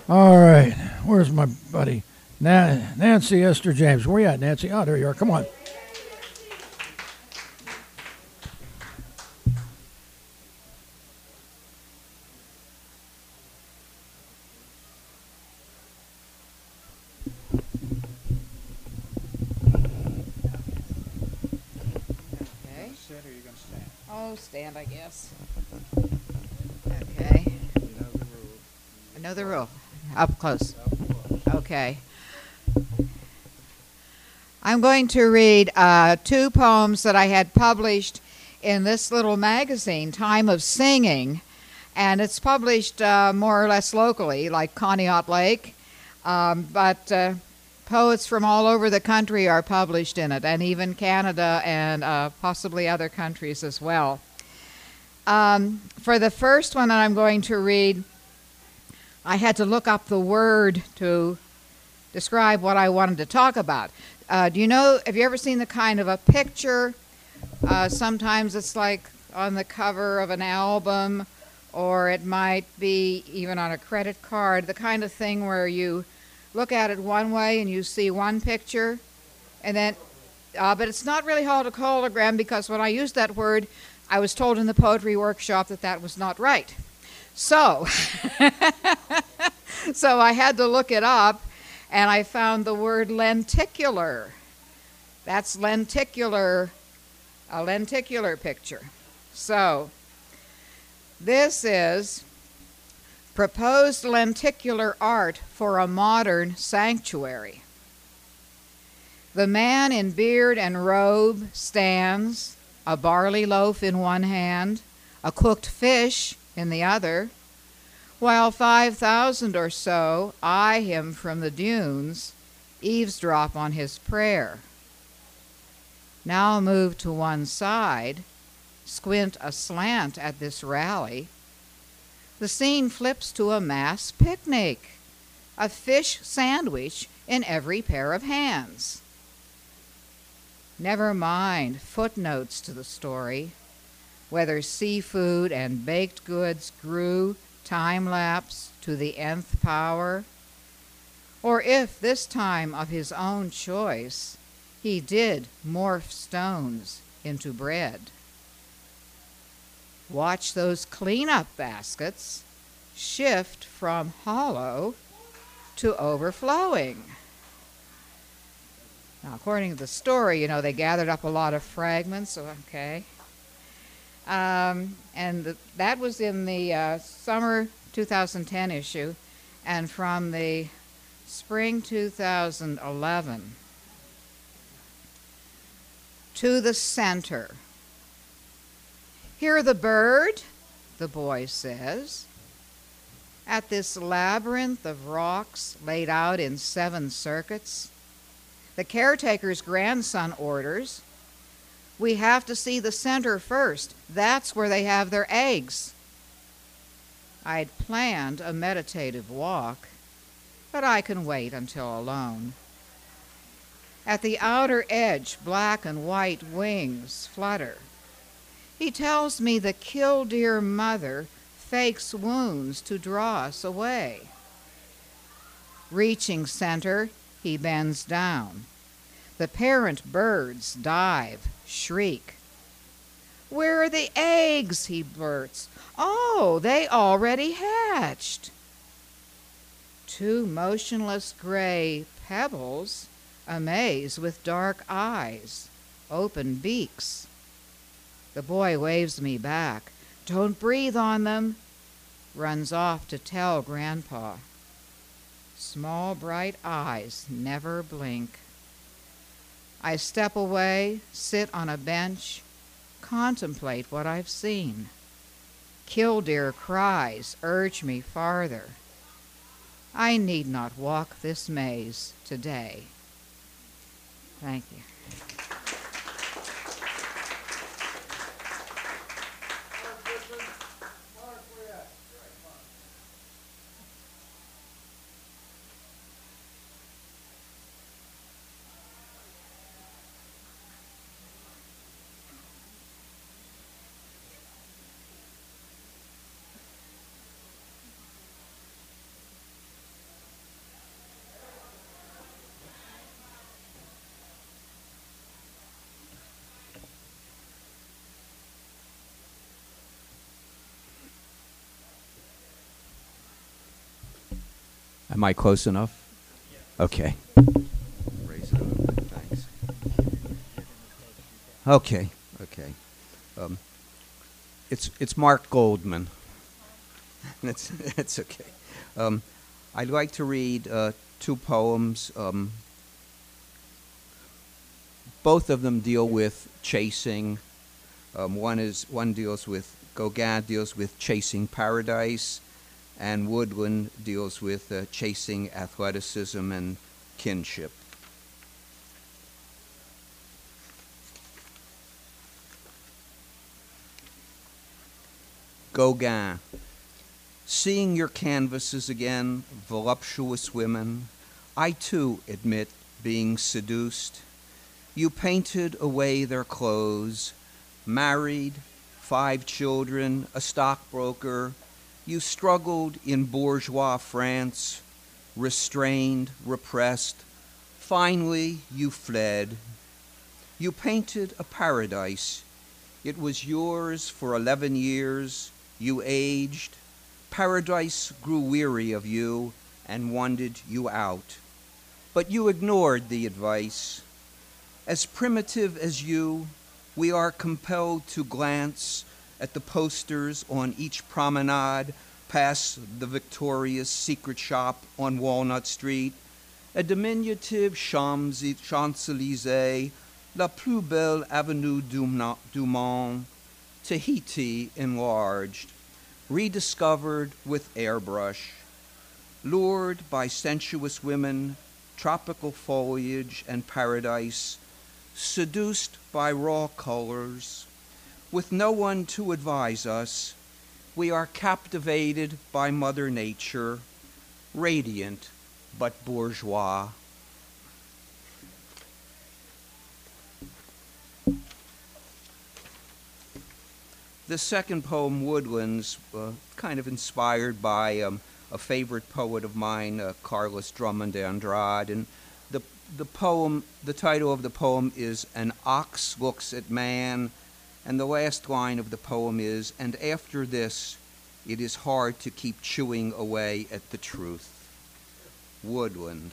All right, where's my buddy? Nancy Esther James. Where you at, Nancy? Oh, there you are. Come on. Okay. Sit or you gonna stand? Oh, stand, I guess. Okay. You know the rule. I know the rule. Up close. Up close. Okay. I'm going to read two poems that I had published in this little magazine, Time of Singing, and it's published more or less locally, like Conneaut Lake, but poets from all over the country are published in it, and even Canada and possibly other countries as well. For the first one that I'm going to read, I had to look up the word to describe what I wanted to talk about. Have you ever seen the kind of a picture? Sometimes it's like on the cover of an album, or it might be even on a credit card, the kind of thing where you look at it one way and you see one picture, and then, but it's not really called a hologram, because when I used that word, I was told in the poetry workshop that that was not right. So, so I had to look it up, and I found the word lenticular. That's lenticular, a lenticular picture. So, this is proposed lenticular art for a modern sanctuary. The man in beard and robe stands, a barley loaf in one hand, a cooked fish in the other, while 5,000 or so eye him from the dunes, eavesdrop on his prayer. Now move to one side, squint aslant at this rally. The scene flips to a mass picnic, a fish sandwich in every pair of hands. Never mind footnotes to the story, whether seafood and baked goods grew time-lapse to the nth power, or if this time of his own choice he did morph stones into bread. Watch those clean-up baskets shift from hollow to overflowing. Now, according to the story, they gathered up a lot of fragments, okay. That was in the summer 2010 issue, and from the spring 2011. To the center. Hear the bird, the boy says. At this labyrinth of rocks laid out in 7 circuits, the caretaker's grandson orders, we have to see the center first. That's where they have their eggs. I'd planned a meditative walk, but I can wait until alone. At the outer edge, black and white wings flutter. He tells me the killdeer mother fakes wounds to draw us away. Reaching center, he bends down. The parent birds dive, shriek. Where are the eggs? He blurts. Oh, they already hatched. 2 motionless gray pebbles amaze with dark eyes, open beaks. The boy waves me back. Don't breathe on them. Runs off to tell Grandpa. Small bright eyes never blink. I step away, sit on a bench, contemplate what I've seen. Killdeer cries urge me farther. I need not walk this maze today. Thank you. Am I close enough? Okay. Raise it a little bit. Thanks. Okay. Okay. It's Mark Goldman. That's okay. I'd like to read two poems. Both of them deal with chasing. One deals with Gauguin deals with chasing paradise, and Woodland deals with chasing athleticism and kinship. Gauguin. Seeing your canvases again, voluptuous women, I too admit being seduced. You painted away their clothes, married, 5 children, a stockbroker. You struggled in bourgeois France, restrained, repressed. Finally, you fled. You painted a paradise. It was yours for 11 years. You aged. Paradise grew weary of you and wanted you out. But you ignored the advice. As primitive as you, we are compelled to glance at the posters on each promenade past the Victoria's Secret Shop on Walnut Street, a diminutive Champs-Élysées, la plus belle avenue du monde, Tahiti enlarged, rediscovered with airbrush, lured by sensuous women, tropical foliage and paradise, seduced by raw colors. With no one to advise us, we are captivated by Mother Nature, radiant but bourgeois. The second poem, Woodlands, kind of inspired by a favorite poet of mine, Carlos Drummond de Andrade, and the title of the poem is An Ox Looks at Man, and the last line of the poem is, and after this, it is hard to keep chewing away at the truth. Woodland.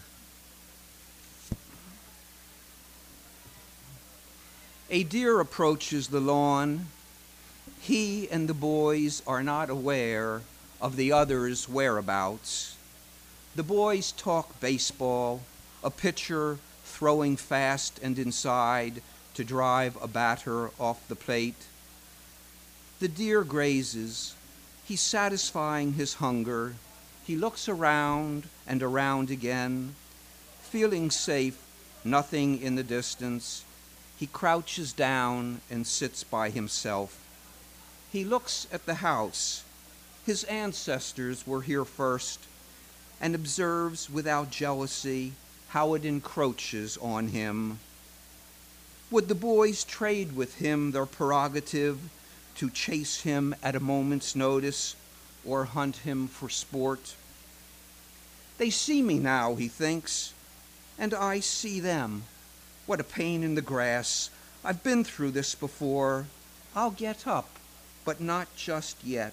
A deer approaches the lawn. He and the boys are not aware of the other's whereabouts. The boys talk baseball, a pitcher throwing fast and inside to drive a batter off the plate. The deer grazes. He's satisfying his hunger. He looks around and around again, feeling safe, nothing in the distance. He crouches down and sits by himself. He looks at the house. His ancestors were here first, and observes without jealousy how it encroaches on him. Would the boys trade with him their prerogative to chase him at a moment's notice or hunt him for sport? They see me now, he thinks, and I see them. What a pain in the grass. I've been through this before. I'll get up, but not just yet.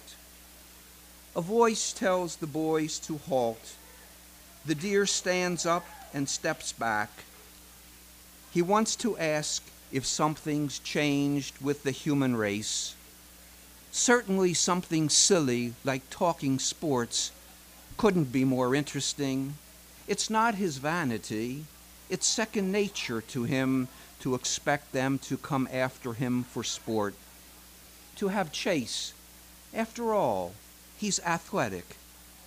A voice tells the boys to halt. The deer stands up and steps back. He wants to ask if something's changed with the human race. Certainly something silly like talking sports couldn't be more interesting. It's not his vanity. It's second nature to him to expect them to come after him for sport, to have chase. After all, he's athletic.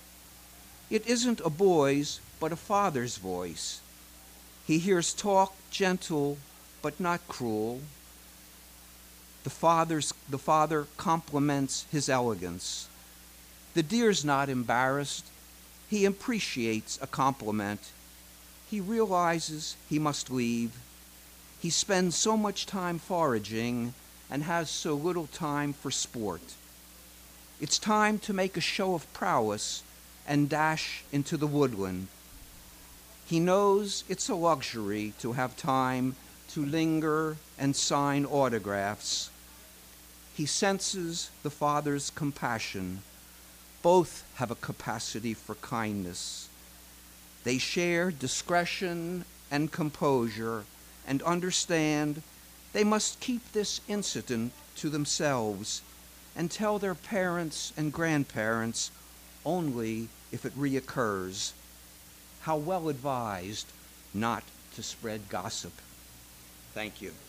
It isn't a boy's, but a father's voice. He hears talk gentle, but not cruel. The father compliments his elegance. The deer's not embarrassed. He appreciates a compliment. He realizes he must leave. He spends so much time foraging and has so little time for sport. It's time to make a show of prowess and dash into the woodland. He knows it's a luxury to have time to linger and sign autographs. He senses the father's compassion. Both have a capacity for kindness. They share discretion and composure and understand they must keep this incident to themselves and tell their parents and grandparents only if it reoccurs. How well advised not to spread gossip. Thank you.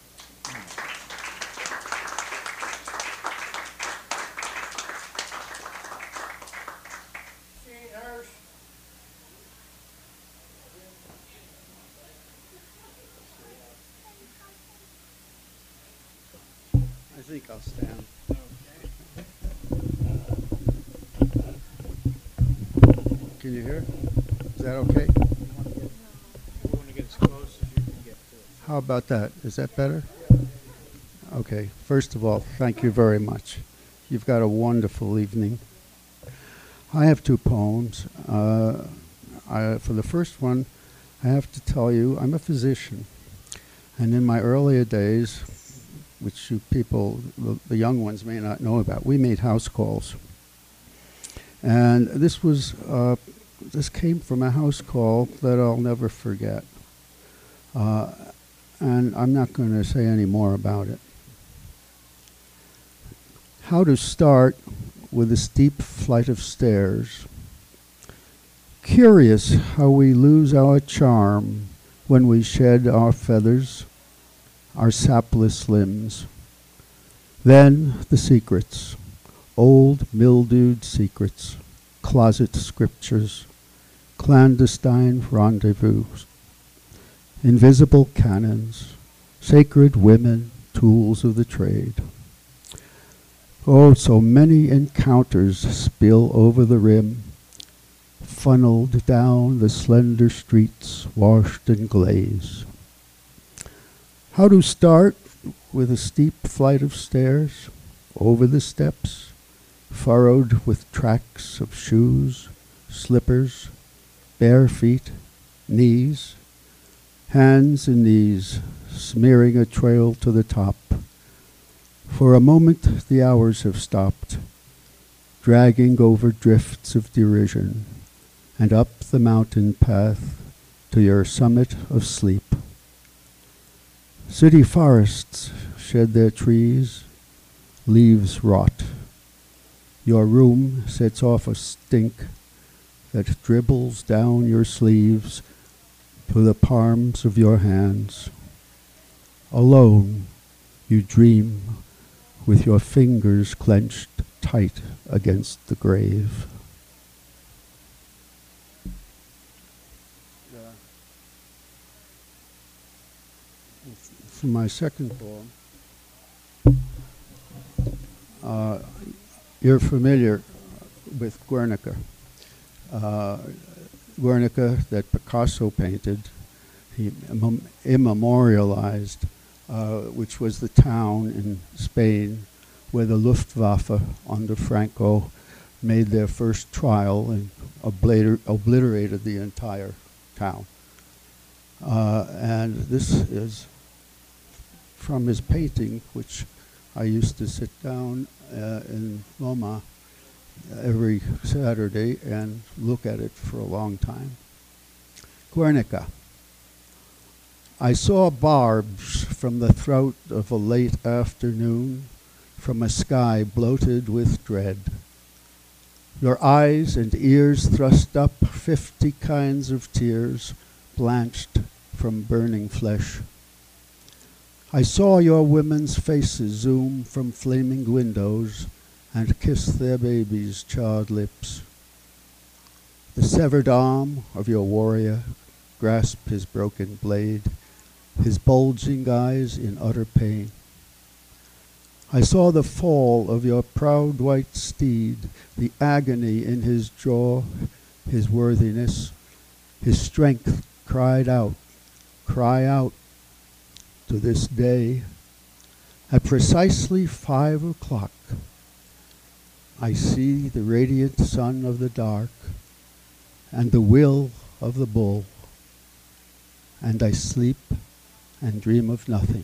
I think I'll stand. Can you hear? Is that okay? We want to get as close as you can get to it. How about that? Is that better? Okay. First of all, thank you very much. You've got a wonderful evening. I have two poems. For the first one, I have to tell you, I'm a physician. And in my earlier days, which you people, the young ones may not know about, we made house calls. And this came from a house call that I'll never forget. And I'm not going to say any more about it. How to start with a steep flight of stairs. Curious how we lose our charm when we shed our feathers, our sapless limbs. Then the secrets, old mildewed secrets, closet scriptures, clandestine rendezvous, invisible cannons, sacred women, tools of the trade. Oh, so many encounters spill over the rim, funneled down the slender streets washed in glaze. How to start with a steep flight of stairs, over the steps, furrowed with tracks of shoes, slippers, bare feet, knees, hands and knees, smearing a trail to the top. For a moment the hours have stopped, dragging over drifts of derision, and up the mountain path to your summit of sleep. City forests shed their trees, leaves rot. Your room sets off a stink that dribbles down your sleeves to the palms of your hands. Alone, you dream with your fingers clenched tight against the grave. For my second poem, you're familiar with Guernica. Guernica that Picasso painted, he immemorialized, which was the town in Spain where the Luftwaffe under Franco made their first trial and obliterated the entire town. And this is from his painting, which I used to sit down in Loma every Saturday and look at it for a long time. Guernica. I saw barbs from the throat of a late afternoon, from a sky bloated with dread. Your eyes and ears thrust up 50 kinds of tears, blanched from burning flesh. I saw your women's faces zoom from flaming windows and kiss their babies' charred lips. The severed arm of your warrior grasped his broken blade, his bulging eyes in utter pain. I saw the fall of your proud white steed, the agony in his jaw, his worthiness, his strength cried out, cry out. To this day, at precisely 5 o'clock, I see the radiant sun of the dark and the will of the bull, and I sleep and dream of nothing.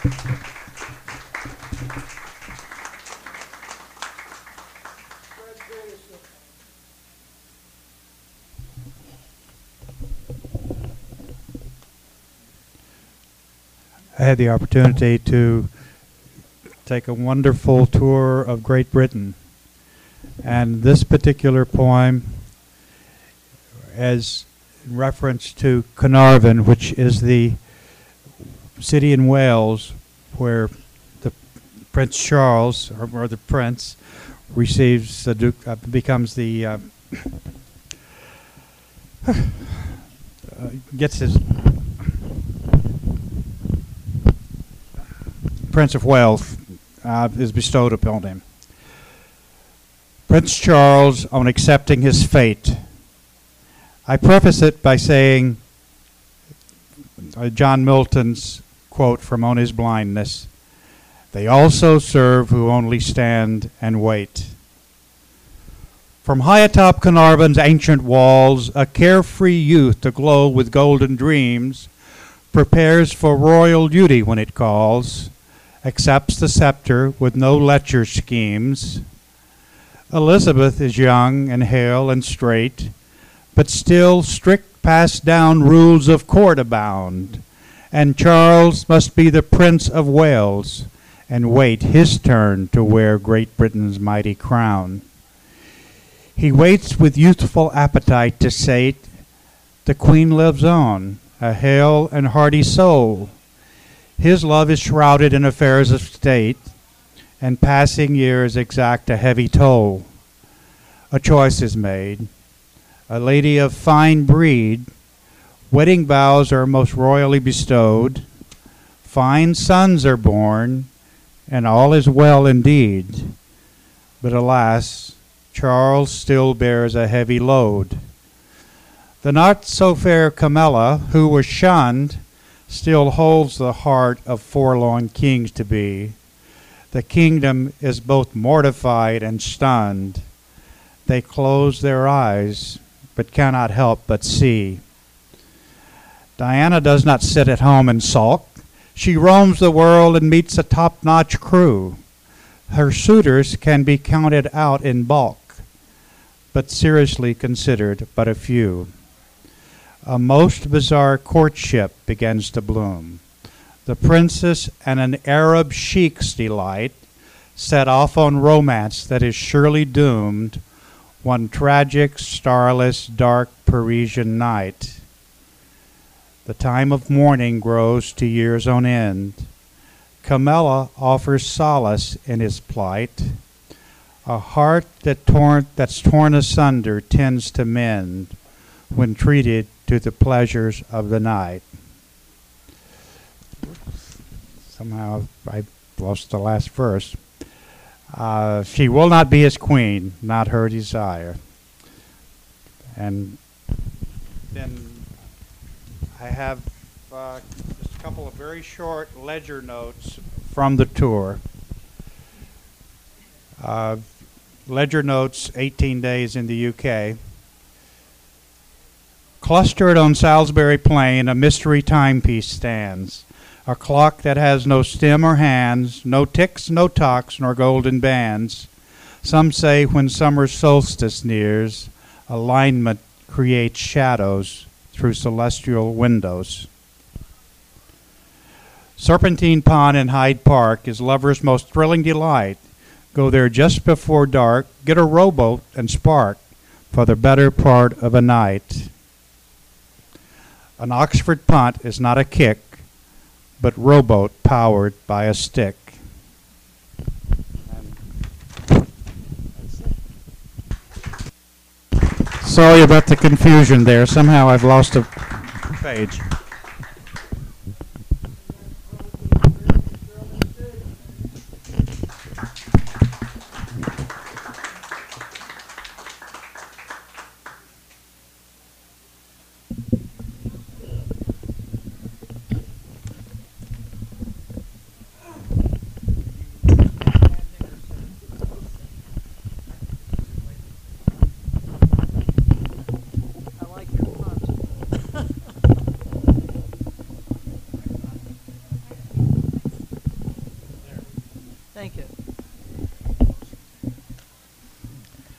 Fred I had the opportunity to take a wonderful tour of Great Britain. And this particular poem, as in reference to Carnarvon, which is the city in Wales where the Prince Charles, or the prince, receives the Duke, becomes the gets his Prince of Wales is bestowed upon him. Prince Charles, on accepting his fate, I preface it by saying John Milton's quote from On His Blindness, "They also serve who only stand and wait." From high atop Carnarvon's ancient walls, a carefree youth aglow with golden dreams prepares for royal duty when it calls, accepts the scepter with no lecher schemes. Elizabeth is young and hale and straight, but still strict passed down rules of court abound, and Charles must be the Prince of Wales and wait his turn to wear Great Britain's mighty crown. He waits with youthful appetite to sate. The Queen lives on, a hale and hearty soul. His love is shrouded in affairs of state, and passing years exact a heavy toll. A choice is made. A lady of fine breed, wedding vows are most royally bestowed. Fine sons are born, and all is well indeed. But alas, Charles still bears a heavy load. The not so fair Camilla, who was shunned, still holds the heart of forlorn kings to be. The kingdom is both mortified and stunned. They close their eyes, but cannot help but see. Diana does not sit at home and sulk. She roams the world and meets a top-notch crew. Her suitors can be counted out in bulk, but seriously considered but a few. A most bizarre courtship begins to bloom. The princess and an Arab sheik's delight set off on romance that is surely doomed one tragic, starless, dark Parisian night. The time of mourning grows to years on end. Camilla offers solace in his plight. A heart that's torn asunder tends to mend when treated to the pleasures of the night. Somehow I lost the last verse. She will not be his queen, not her desire. And then I have just a couple of very short ledger notes from the tour. Ledger notes, 18 days in the UK. Clustered on Salisbury Plain, a mystery timepiece stands. A clock that has no stem or hands, no ticks, no tocks, nor golden bands. Some say when summer solstice nears, alignment creates shadows through celestial windows. Serpentine Pond in Hyde Park is lovers' most thrilling delight. Go there just before dark, get a rowboat and spark for the better part of a night. An Oxford punt is not a kick, but rowboat powered by a stick. Sorry about the confusion there. Somehow I've lost a page.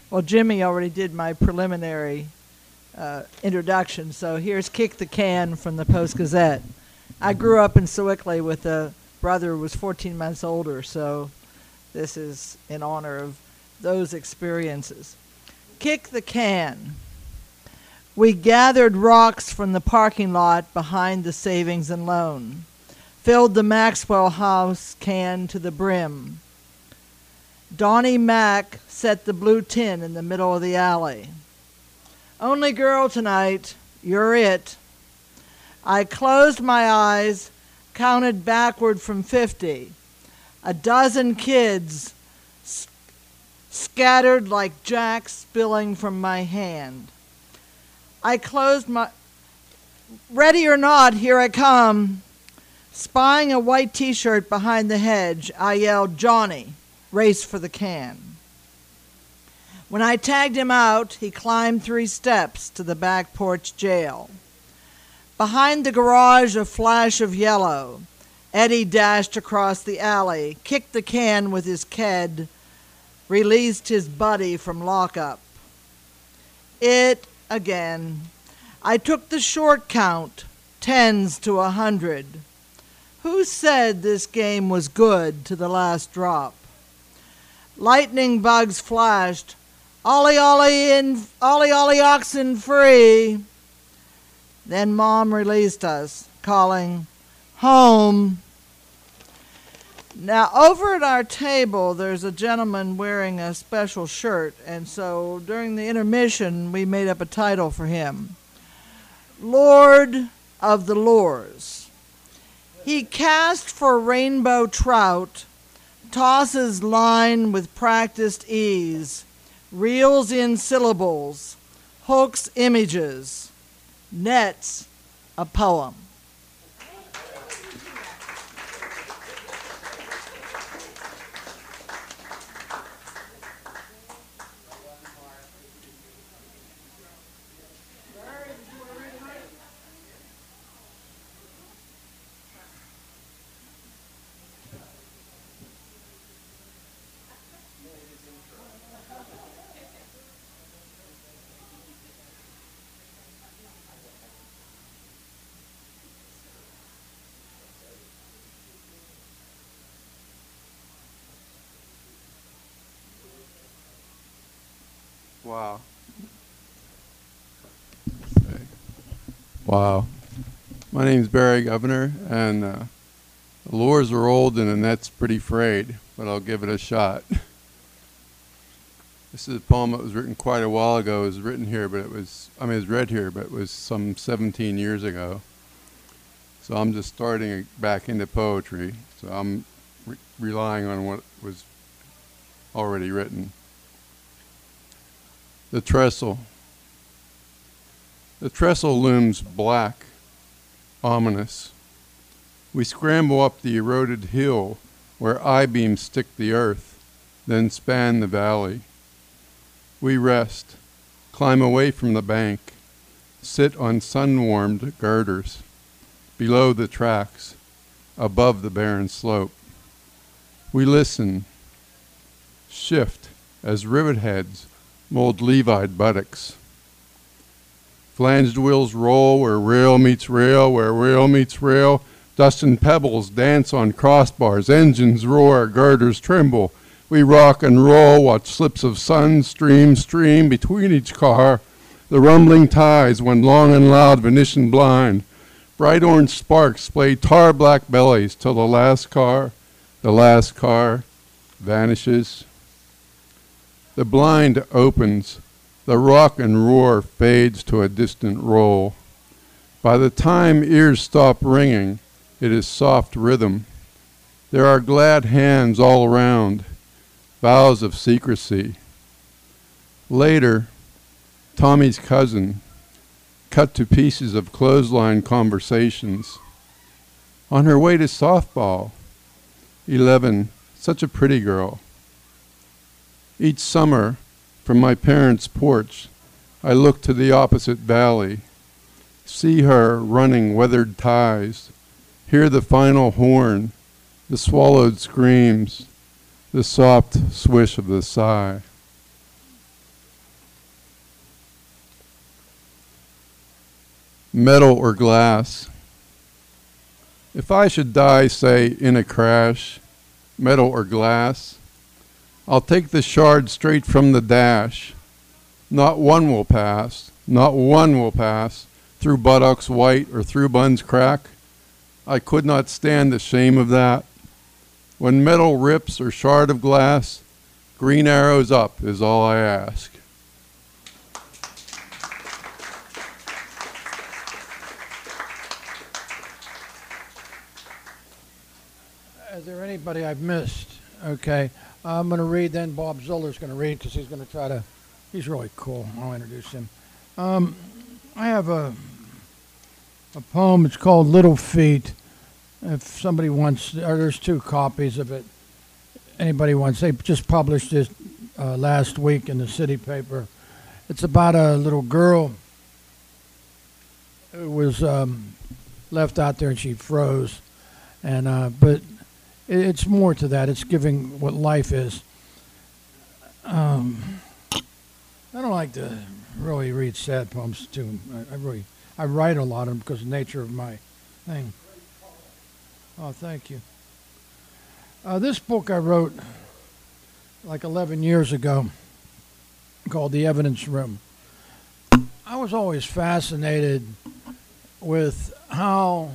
Well, Jimmy already did my preliminary introduction, so here's Kick the Can from the Post-Gazette. I grew up in Sewickley with a brother who was 14 months older, so this is in honor of those experiences. Kick the can. We gathered rocks from the parking lot behind the savings and loan, filled the Maxwell House can to the brim. Donnie Mack set the blue tin in the middle of the alley. Only girl tonight, you're it. I closed my eyes, counted backward from 50. A dozen kids scattered like jacks spilling from my hand. I closed my... Ready or not, here I come. Spying a white T-shirt behind the hedge, I yelled, "Johnny, race for the can." When I tagged him out, he climbed 3 steps to the back porch jail. Behind the garage, a flash of yellow. Eddie dashed across the alley, kicked the can with his ked, released his buddy from lockup. It again. I took the short count, 10s to 100. Who said this game was good to the last drop? Lightning bugs flashed. Ollie, ollie, oxen free. Then Mom released us, calling, "Home." Now, over at our table, there's a gentleman wearing a special shirt, and so during the intermission, we made up a title for him. Lord of the Lures. He casts for rainbow trout, tosses line with practiced ease, reels in syllables, hooks images, nets a poem. Wow. Wow. My name's Barry Governor, and the lures are old and the net's pretty frayed, but I'll give it a shot. This is a poem that was written quite a while ago. It was written here, but it was read here, but it was some 17 years ago. So I'm just starting back into poetry, so I'm relying on what was already written. The trestle. The trestle looms black, ominous. We scramble up the eroded hill where I-beams stick the earth, then span the valley. We rest, climb away from the bank, sit on sun-warmed girders, below the tracks, above the barren slope. We listen, shift as rivet heads mold levied buttocks. Flanged wheels roll where rail meets rail, where rail meets rail. Dust and pebbles dance on crossbars, engines roar, girders tremble. We rock and roll, watch slips of sun stream between each car. The rumbling ties when long and loud Venetian blind. Bright orange sparks play tar black bellies till the last car vanishes. The blind opens, the rock and roar fades to a distant roll. By the time ears stop ringing, it is soft rhythm. There are glad hands all around, vows of secrecy. Later, Tommy's cousin, cut to pieces of clothesline conversations. On her way to softball, 11, such a pretty girl. Each summer, from my parents' porch, I look to the opposite valley, see her running weathered ties, hear the final horn, the swallowed screams, the soft swish of the sigh. metal or glass. If I should die, say, in a crash, metal or glass, I'll take the shard straight from the dash. Not one will pass, not one will pass, through buttocks white or through buns crack. I could not stand the shame of that. When metal rips or shard of glass, green arrows up is all I ask. Is there anybody I've missed? Okay. I'm going to read, then Bob Zoller's going to read because he's going to try to, he's really cool. I'll introduce him. I have a poem. It's called Little Feet. If somebody wants, or there's 2 copies of it. Anybody wants, they just published it last week in the city paper. It's about a little girl who was left out there and she froze. And but it's more to that. It's giving what life is. I don't like to really read sad poems too. I write a lot of them because of the nature of my thing. Oh, thank you. This book I wrote like 11 years ago called The Evidence Room. I was always fascinated with how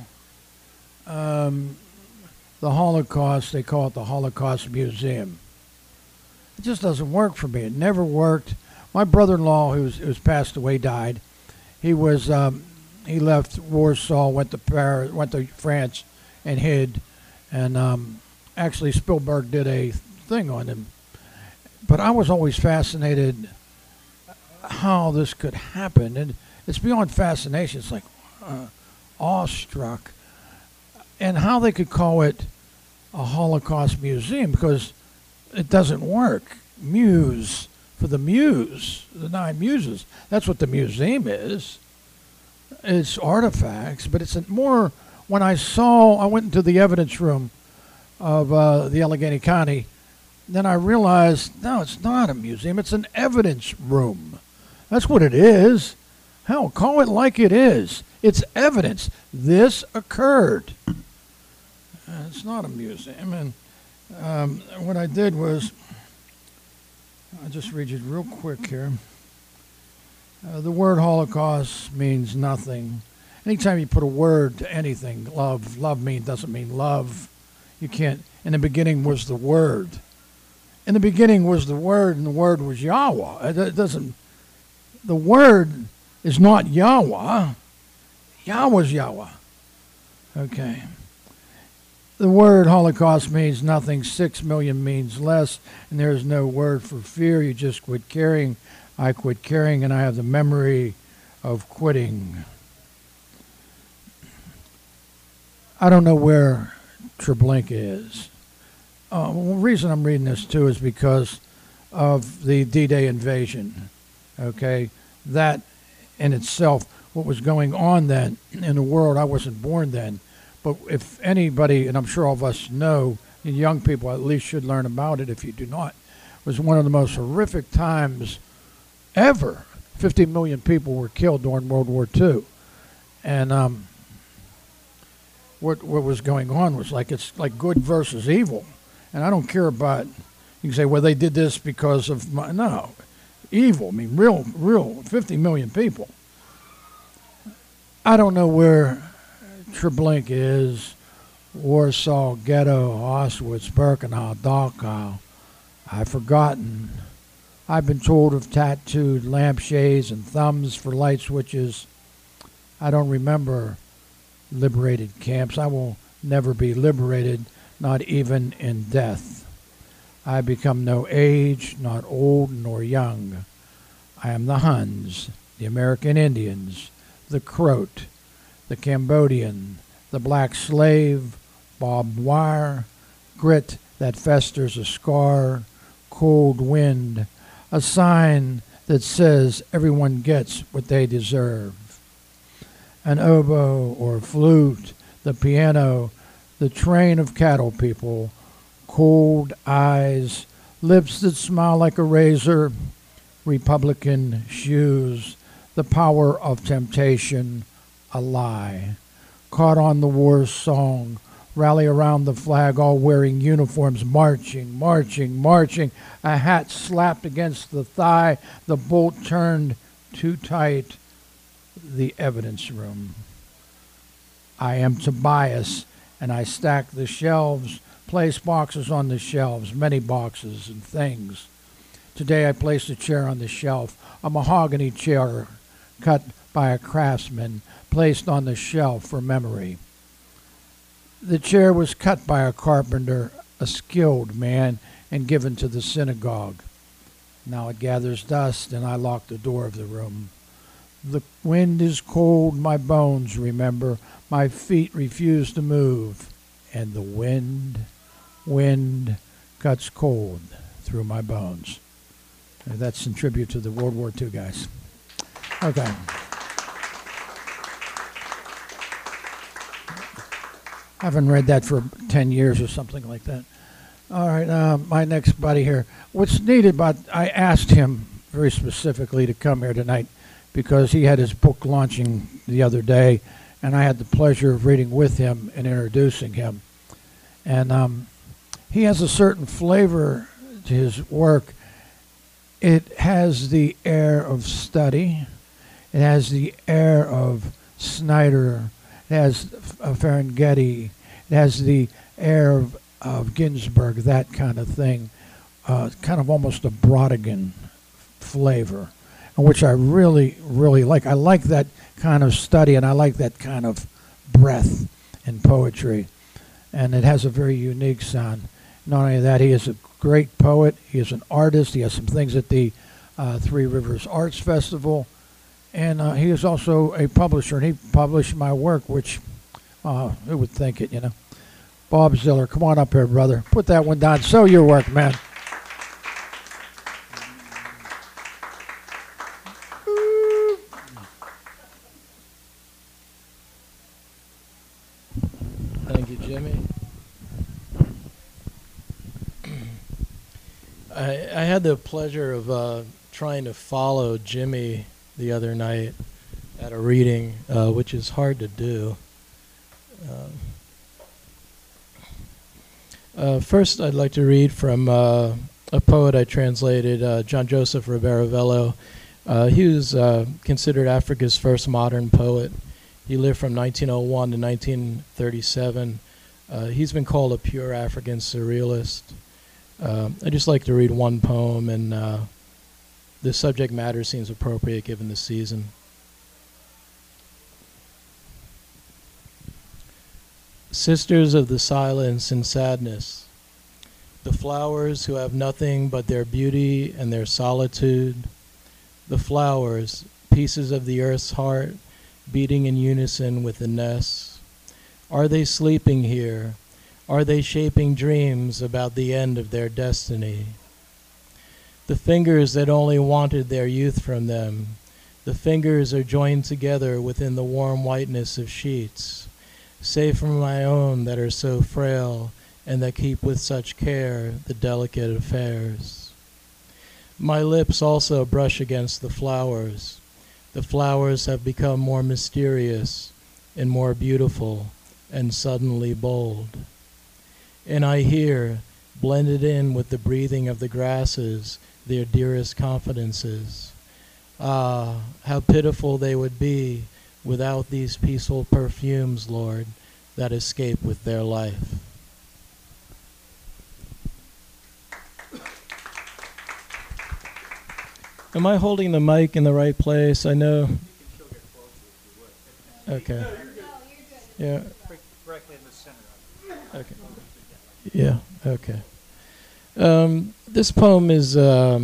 the Holocaust, they call it the Holocaust Museum. It just doesn't work for me. It never worked. My brother-in-law, who's passed away, died. He was he left Warsaw, went to Paris, went to France, and hid. And actually, Spielberg did a thing on him. But I was always fascinated how this could happen, and it's beyond fascination. It's like awestruck, and how they could call it a Holocaust museum because it doesn't work. Muse for the muse, the 9 muses. That's what the museum is. It's artifacts, but it's more. When I went into the evidence room of the Allegheny County, then I realized, no, it's not a museum. It's an evidence room. That's what it is. Hell, call it like it is. It's evidence. This occurred. It's not a museum. And what I did was, I'll just read you real quick here. The word Holocaust means nothing. Anytime you put a word to anything, love doesn't mean love. You can't. In the beginning was the Word. In the beginning was the Word, and the Word was Yahweh. It doesn't. The Word is not Yahweh. Yahweh's Yahweh. Okay. The word Holocaust means nothing. 6 million means less, and there is no word for fear. You just quit caring. I quit caring, and I have the memory of quitting. I don't know where Treblinka is. The reason I'm reading this, too, is because of the D-Day invasion. Okay? That in itself, what was going on then in the world, I wasn't born then. But if anybody, and I'm sure all of us know, and young people at least should learn about it if you do not, was one of the most horrific times ever. 50 million people were killed during World War II. And what was going on was it's like good versus evil. And I don't care about, you can say, well, they did this because of, no, evil. I mean, real 50 million people. I don't know where Treblinka is, Warsaw, Ghetto, Auschwitz, Birkenau, Dachau. I've forgotten. I've been told of tattooed lampshades and thumbs for light switches. I don't remember liberated camps. I will never be liberated, not even in death. I become no age, not old nor young. I am the Huns, the American Indians, the Croat, the Cambodian, the black slave, barbed wire, grit that festers a scar, cold wind, a sign that says everyone gets what they deserve. An oboe or flute, the piano, the train of cattle people, cold eyes, lips that smile like a razor, Republican shoes, the power of temptation, a lie. Caught on the war song, rally around the flag, all wearing uniforms, marching, marching, marching. A hat slapped against the thigh, the bolt turned too tight. The evidence room. I am Tobias, and I stack the shelves, place boxes on the shelves, many boxes and things. Today I placed a chair on the shelf, a mahogany chair cut by a craftsman, placed on the shelf for memory. The chair was cut by a carpenter, a skilled man, and given to the synagogue. Now it gathers dust, and I lock the door of the room. The wind is cold, my bones remember, my feet refuse to move, and the wind cuts cold through my bones. That's in tribute to the World War II guys. Okay. I haven't read that for 10 years or something like that. All right, my next buddy here. What's neat about, I asked him very specifically to come here tonight because he had his book launching the other day, and I had the pleasure of reading with him and introducing him. And he has a certain flavor to his work. It has the air of study. It has the air of Snyder. It has Ferengeti. It has the air of Ginsberg, that kind of thing. Kind of almost a Brodigan flavor, which I really, really like. I like that kind of study, and I like that kind of breath in poetry. And it has a very unique sound. Not only that, he is a great poet. He is an artist. He has some things at the Three Rivers Arts Festival. And he is also a publisher, and he published my work, which, who would think it, you know. Bob Ziller, come on up here, brother. Put that one down. Show your work, man. Thank you, Jimmy. I had the pleasure of trying to follow Jimmy the other night at a reading, which is hard to do. First, I'd like to read from a poet I translated, John Joseph Rivera Vello. He was considered Africa's first modern poet. He lived from 1901 to 1937. He's been called a pure African surrealist. I'd just like to read one poem, and the subject matter seems appropriate given the season. Sisters of the silence and sadness, the flowers who have nothing but their beauty and their solitude, the flowers, pieces of the earth's heart, beating in unison with the nests. Are they sleeping here? Are they shaping dreams about the end of their destiny? The fingers that only wanted their youth from them, the fingers are joined together within the warm whiteness of sheets, save from my own that are so frail and that keep with such care the delicate affairs. My lips also brush against the flowers. The flowers have become more mysterious and more beautiful and suddenly bold. And I hear, blended in with the breathing of the grasses, their dearest confidences. Ah, how pitiful they would be without these peaceful perfumes, Lord, that escape with their life. Am I holding the mic in the right place? I know. You can still get closer if you would. Okay. No, you're good. Yeah. Directly in the center of it. Okay. Yeah, okay. This poem is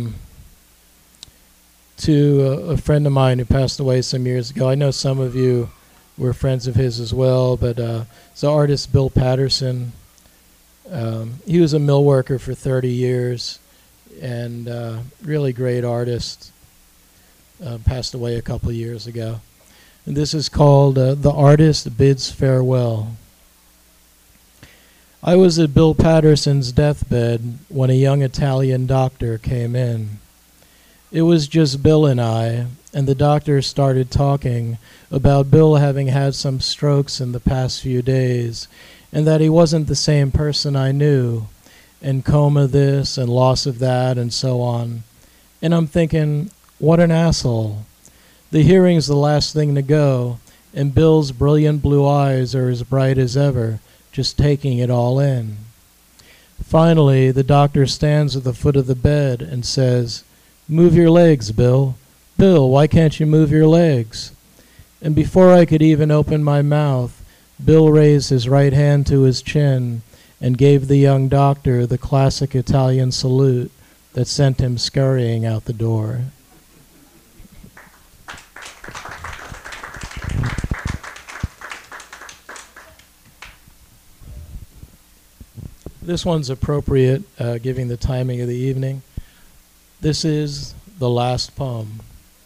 to a friend of mine who passed away some years ago. I know some of you were friends of his as well, but it's the artist Bill Patterson. He was a mill worker for 30 years and really great artist. Passed away a couple of years ago. And this is called The Artist Bids Farewell. I was at Bill Patterson's deathbed when a young Italian doctor came in. It was just Bill and I, and the doctor started talking about Bill having had some strokes in the past few days, and that he wasn't the same person I knew, and coma this and loss of that and so on. And I'm thinking, what an asshole. The hearing's the last thing to go, and Bill's brilliant blue eyes are as bright as ever, just taking it all in. Finally, the doctor stands at the foot of the bed and says, "Move your legs, Bill. Bill, why can't you move your legs?" And before I could even open my mouth, Bill raised his right hand to his chin and gave the young doctor the classic Italian salute that sent him scurrying out the door. This one's appropriate, given the timing of the evening. This is the last poem.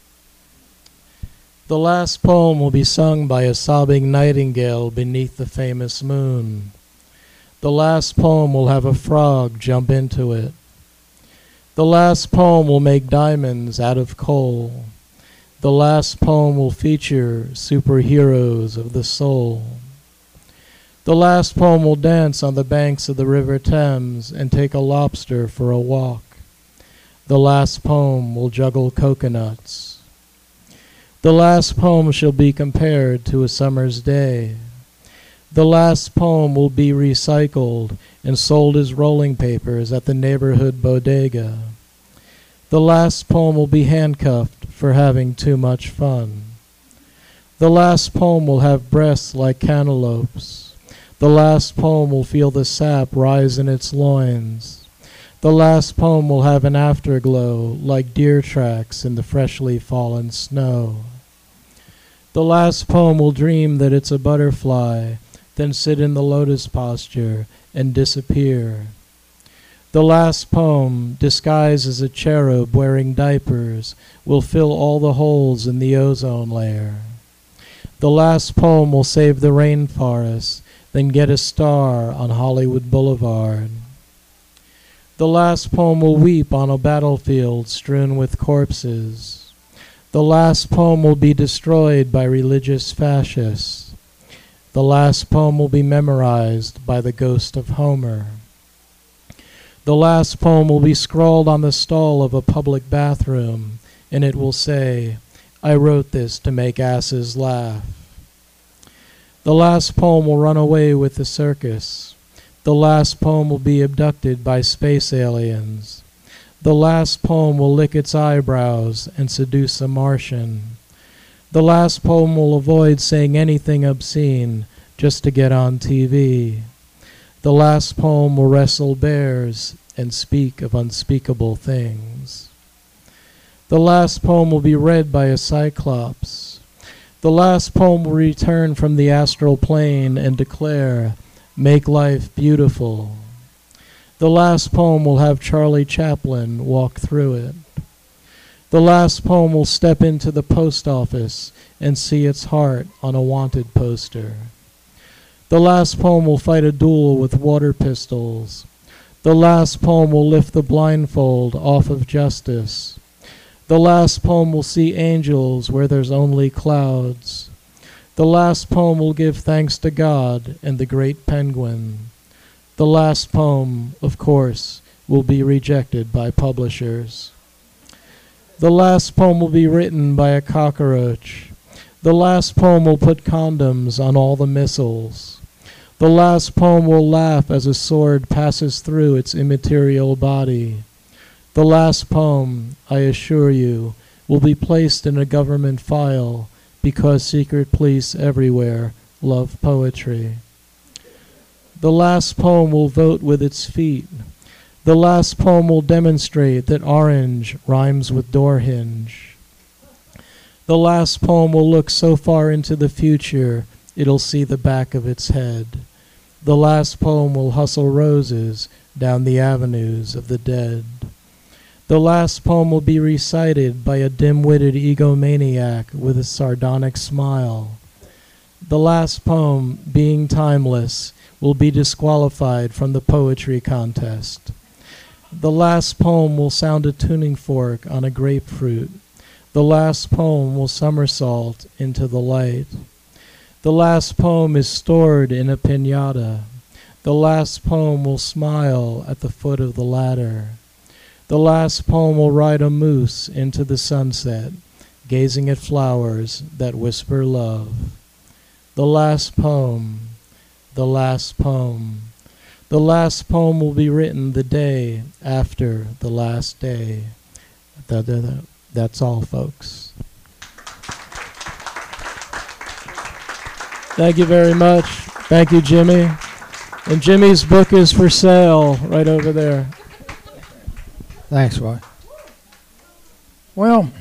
The last poem will be sung by a sobbing nightingale beneath the famous moon. The last poem will have a frog jump into it. The last poem will make diamonds out of coal. The last poem will feature superheroes of the soul. The last poem will dance on the banks of the River Thames and take a lobster for a walk. The last poem will juggle coconuts. The last poem shall be compared to a summer's day. The last poem will be recycled and sold as rolling papers at the neighborhood bodega. The last poem will be handcuffed for having too much fun. The last poem will have breasts like cantaloupes. The last poem will feel the sap rise in its loins. The last poem will have an afterglow like deer tracks in the freshly fallen snow. The last poem will dream that it's a butterfly, then sit in the lotus posture and disappear. The last poem, disguised as a cherub wearing diapers, will fill all the holes in the ozone layer. The last poem will save the rainforest, then get a star on Hollywood Boulevard. The last poem will weep on a battlefield strewn with corpses. The last poem will be destroyed by religious fascists. The last poem will be memorized by the ghost of Homer. The last poem will be scrawled on the stall of a public bathroom, and it will say, "I wrote this to make asses laugh." The last poem will run away with the circus. The last poem will be abducted by space aliens. The last poem will lick its eyebrows and seduce a Martian. The last poem will avoid saying anything obscene just to get on TV. The last poem will wrestle bears and speak of unspeakable things. The last poem will be read by a cyclops. The last poem will return from the astral plane and declare, "Make life beautiful." The last poem will have Charlie Chaplin walk through it. The last poem will step into the post office and see its heart on a wanted poster. The last poem will fight a duel with water pistols. The last poem will lift the blindfold off of justice. The last poem will see angels where there's only clouds. The last poem will give thanks to God and the great penguin. The last poem, of course, will be rejected by publishers. The last poem will be written by a cockroach. The last poem will put condoms on all the missiles. The last poem will laugh as a sword passes through its immaterial body. The last poem, I assure you, will be placed in a government file because secret police everywhere love poetry. The last poem will vote with its feet. The last poem will demonstrate that orange rhymes with door hinge. The last poem will look so far into the future it'll see the back of its head. The last poem will hustle roses down the avenues of the dead. The last poem will be recited by a dim-witted egomaniac with a sardonic smile. The last poem, being timeless, will be disqualified from the poetry contest. The last poem will sound a tuning fork on a grapefruit. The last poem will somersault into the light. The last poem is stored in a piñata. The last poem will smile at the foot of the ladder. The last poem will ride a moose into the sunset, gazing at flowers that whisper love. The last poem, the last poem. The last poem will be written the day after the last day. That's all, folks. Thank you very much. Thank you, Jimmy. And Jimmy's book is for sale right over there. Thanks, Roy. Well, it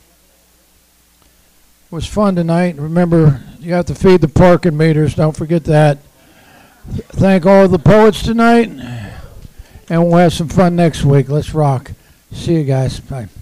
was fun tonight. Remember, you have to feed the parking meters. Don't forget that. Thank all the poets tonight. And we'll have some fun next week. Let's rock. See you guys. Bye.